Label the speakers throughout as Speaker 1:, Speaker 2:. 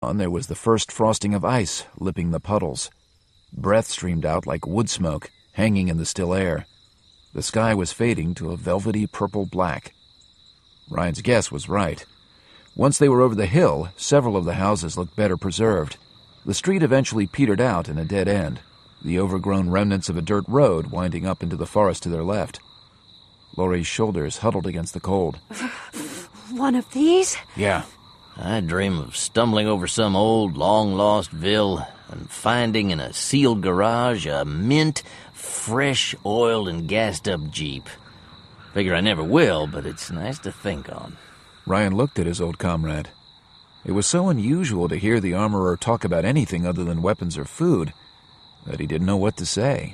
Speaker 1: there was the first frosting of ice lipping the puddles. Breath streamed out like wood smoke, hanging in the still air. The sky was fading to a velvety purple black. Ryan's guess was right. Once they were over the hill, several of the houses looked better preserved. The street eventually petered out in a dead end, the overgrown remnants of a dirt road winding up into the forest to their left. Laurie's shoulders huddled against the cold.
Speaker 2: One of these?
Speaker 1: Yeah.
Speaker 3: I dream of stumbling over some old, long-lost ville and finding in a sealed garage a mint, fresh, oiled and gassed-up Jeep. Figure I never will, but it's nice to think on.
Speaker 1: Ryan looked at his old comrade. It was so unusual to hear the armorer talk about anything other than weapons or food that he didn't know what to say.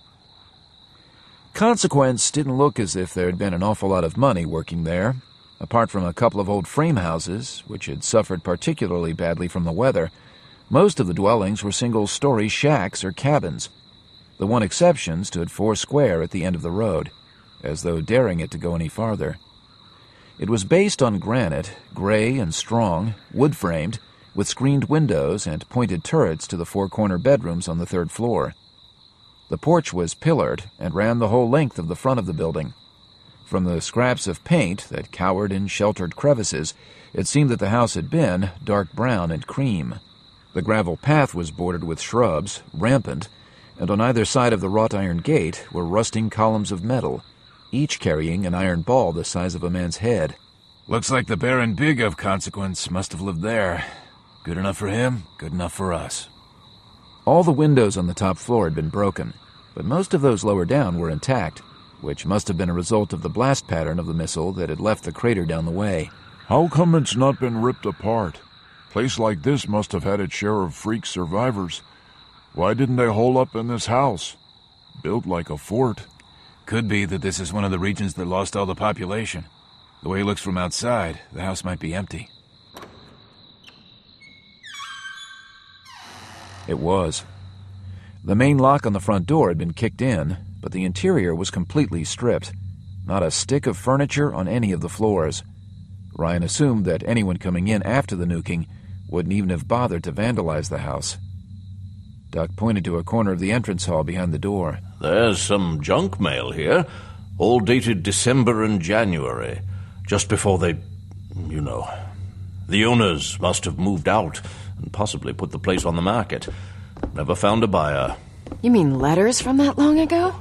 Speaker 1: Consequence didn't look as if there had been an awful lot of money working there. Apart from a couple of old frame houses, which had suffered particularly badly from the weather, most of the dwellings were single-story shacks or cabins. The one exception stood foursquare at the end of the road, as though daring it to go any farther. It was based on granite, gray and strong, wood-framed, with screened windows and pointed turrets to the four-corner bedrooms on the third floor. The porch was pillared and ran the whole length of the front of the building. From the scraps of paint that cowered in sheltered crevices, it seemed that the house had been dark brown and cream. The gravel path was bordered with shrubs, rampant, and on either side of the wrought iron gate were rusting columns of metal, each carrying an iron ball the size of a man's head.
Speaker 4: Looks like the Baron Big of consequence must have lived there. Good enough for him, good enough for us.
Speaker 1: All the windows on the top floor had been broken, but most of those lower down were intact, which must have been a result of the blast pattern of the missile that had left the crater down the way.
Speaker 5: How come it's not been ripped apart? Place like this must have had its share of freak survivors. Why didn't they hole up in this house? Built like a fort.
Speaker 4: Could be that this is one of the regions that lost all the population. The way it looks from outside, the house might be empty.
Speaker 1: It was. The main lock on the front door had been kicked in, but the interior was completely stripped. Not a stick of furniture on any of the floors. Ryan assumed that anyone coming in after the nuking wouldn't even have bothered to vandalize the house. Duck pointed to a corner of the entrance hall behind the door.
Speaker 6: There's some junk mail here, all dated December and January, just before they, The owners must have moved out and possibly put the place on the market. Never found a buyer.
Speaker 2: You mean letters from that long ago?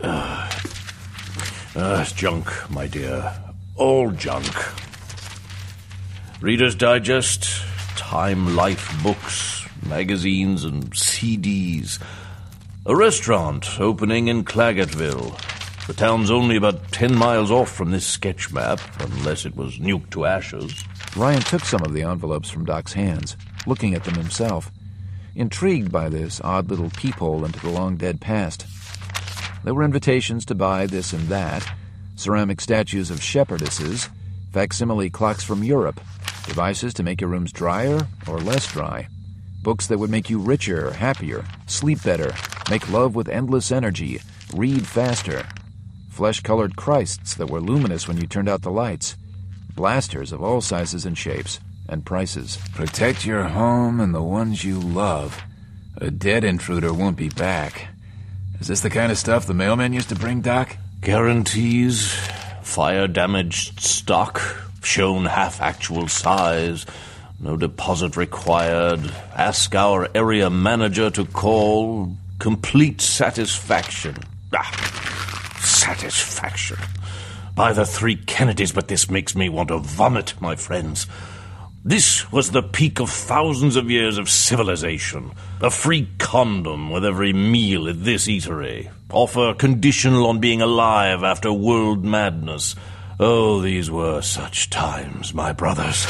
Speaker 6: It's junk, my dear. All junk. Reader's Digest, Time Life books, magazines, and CDs. A restaurant opening in Claggetville. The town's only about 10 miles off from this sketch map, unless it was nuked to ashes.
Speaker 1: Ryan took some of the envelopes from Doc's hands, looking at them himself, intrigued by this odd little peephole into the long-dead past. There were invitations to buy this and that, ceramic statues of shepherdesses, facsimile clocks from Europe, devices to make your rooms drier or less dry, books that would make you richer, happier, sleep better, make love with endless energy, read faster, flesh-colored Christs that were luminous when you turned out the lights, blasters of all sizes and shapes, and prices.
Speaker 4: Protect your home and the ones you love. A dead intruder won't be back. Is this the kind of stuff the mailman used to bring, Doc?
Speaker 6: Guarantees, fire-damaged stock, shown half-actual size, no deposit required, ask our area manager to call, complete satisfaction. Satisfaction. By the three Kennedys, but this makes me want to vomit, my friends. This was the peak of thousands of years of civilization. A free condom with every meal at this eatery. Offer conditional on being alive after world madness. Oh, these were such times, my brothers.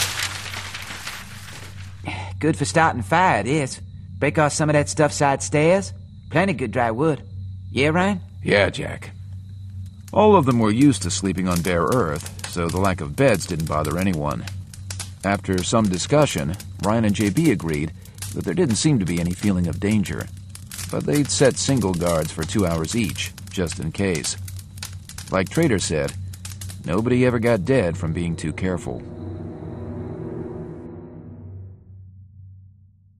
Speaker 7: Good for starting fire, it is. Break off some of that stuff side stairs. Plenty good dry wood. Yeah, Ryan?
Speaker 4: Yeah, Jack.
Speaker 1: All of them were used to sleeping on bare earth, so the lack of beds didn't bother anyone. After some discussion, Ryan and JB agreed that there didn't seem to be any feeling of danger, but they'd set single guards for 2 hours each, just in case. Like Trader said, nobody ever got dead from being too careful.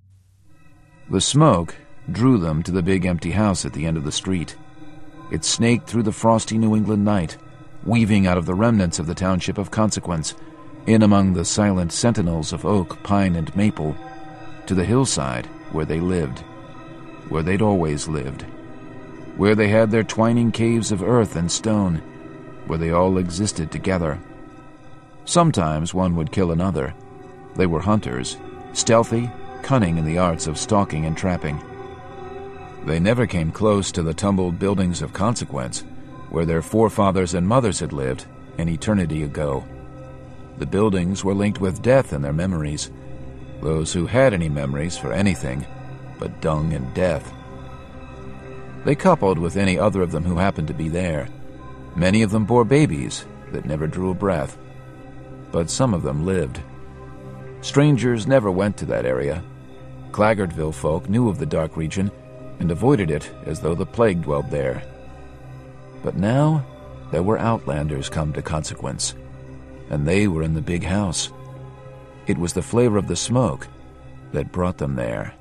Speaker 1: The smoke drew them to the big empty house at the end of the street. It snaked through the frosty New England night, weaving out of the remnants of the township of Consequence, in among the silent sentinels of oak, pine, and maple, to the hillside where they lived, where they'd always lived, where they had their twining caves of earth and stone, where they all existed together. Sometimes one would kill another. They were hunters, stealthy, cunning in the arts of stalking and trapping. They never came close to the tumbled buildings of Consequence, where their forefathers and mothers had lived an eternity ago. The buildings were linked with death in their memories, those who had any memories for anything but dung and death. They coupled with any other of them who happened to be there. Many of them bore babies that never drew a breath, but some of them lived. Strangers never went to that area. Claggartville folk knew of the dark region and avoided it as though the plague dwelled there. But now there were outlanders come to Consequence, and they were in the big house. It was the flavor of the smoke that brought them there.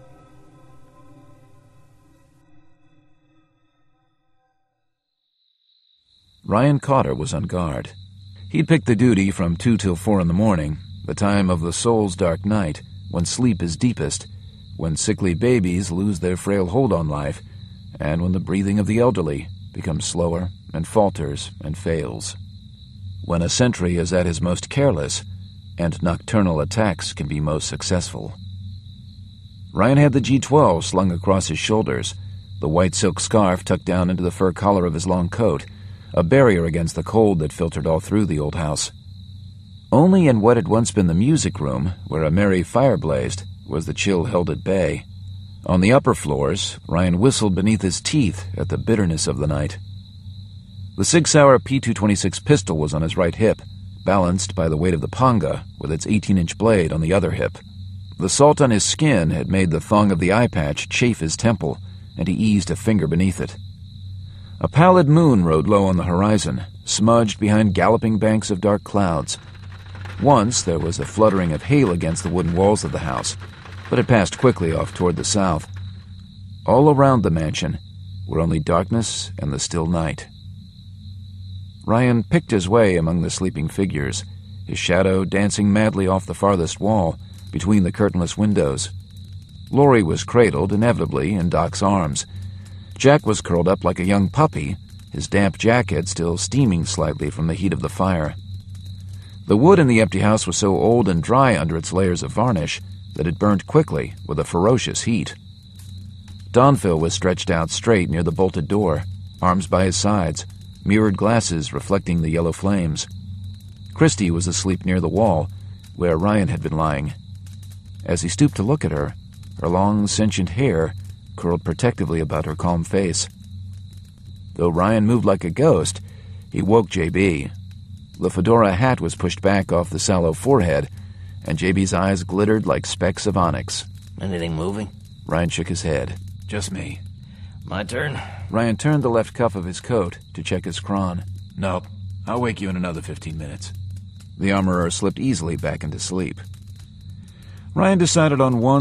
Speaker 1: Ryan Cotter was on guard. He'd picked the duty from 2 till 4 in the morning, the time of the soul's dark night, when sleep is deepest, when sickly babies lose their frail hold on life, and when the breathing of the elderly becomes slower and falters and fails. When a sentry is at his most careless, and nocturnal attacks can be most successful. Ryan had the G12 slung across his shoulders, the white silk scarf tucked down into the fur collar of his long coat, a barrier against the cold that filtered all through the old house. Only in what had once been the music room, where a merry fire blazed, was the chill held at bay. On the upper floors, Ryan whistled beneath his teeth at the bitterness of the night. The Sig Sauer P226 pistol was on his right hip, balanced by the weight of the panga, with its 18-inch blade on the other hip. The salt on his skin had made the thong of the eye patch chafe his temple, and he eased a finger beneath it. A pallid moon rode low on the horizon, smudged behind galloping banks of dark clouds. Once there was a fluttering of hail against the wooden walls of the house, but it passed quickly off toward the south. All around the mansion were only darkness and the still night. Ryan picked his way among the sleeping figures, his shadow dancing madly off the farthest wall, between the curtainless windows. Laurie was cradled, inevitably, in Doc's arms. Jack was curled up like a young puppy, his damp jacket still steaming slightly from the heat of the fire. The wood in the empty house was so old and dry under its layers of varnish that it burned quickly with a ferocious heat. Donville was stretched out straight near the bolted door, arms by his sides, mirrored glasses reflecting the yellow flames. Christy was asleep near the wall, where Ryan had been lying. As he stooped to look at her, her long, sentient hair curled protectively about her calm face. Though Ryan moved like a ghost, he woke J.B. The fedora hat was pushed back off the sallow forehead, and J.B.'s eyes glittered like specks of onyx.
Speaker 3: Anything moving?
Speaker 1: Ryan shook his head.
Speaker 4: Just me.
Speaker 3: My turn?
Speaker 1: Ryan turned the left cuff of his coat to check his cron.
Speaker 4: Nope. I'll wake you in another 15 minutes.
Speaker 1: The armorer slipped easily back into sleep. Ryan decided on one